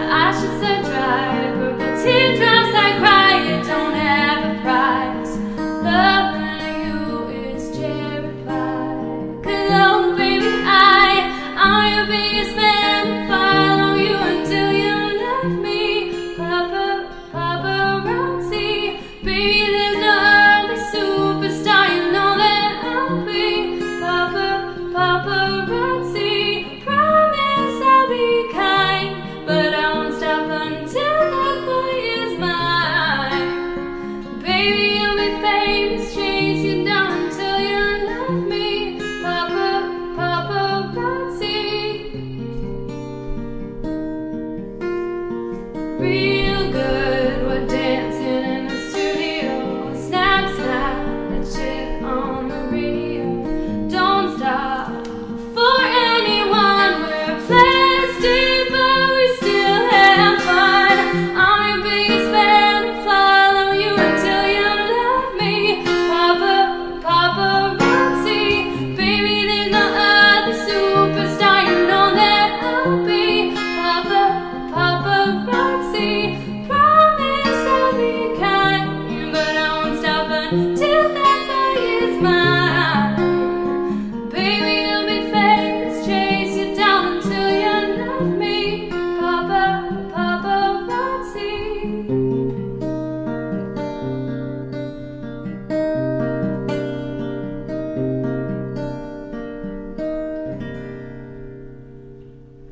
ashes are dry, purple teardrops I cry. It don't have a price. Loving you is cherry pie. 'Cause oh baby, I'm your biggest fan. Follow you until you love me. Paparazzi, baby, there's no other superstar. You know that I'll be paparazzi.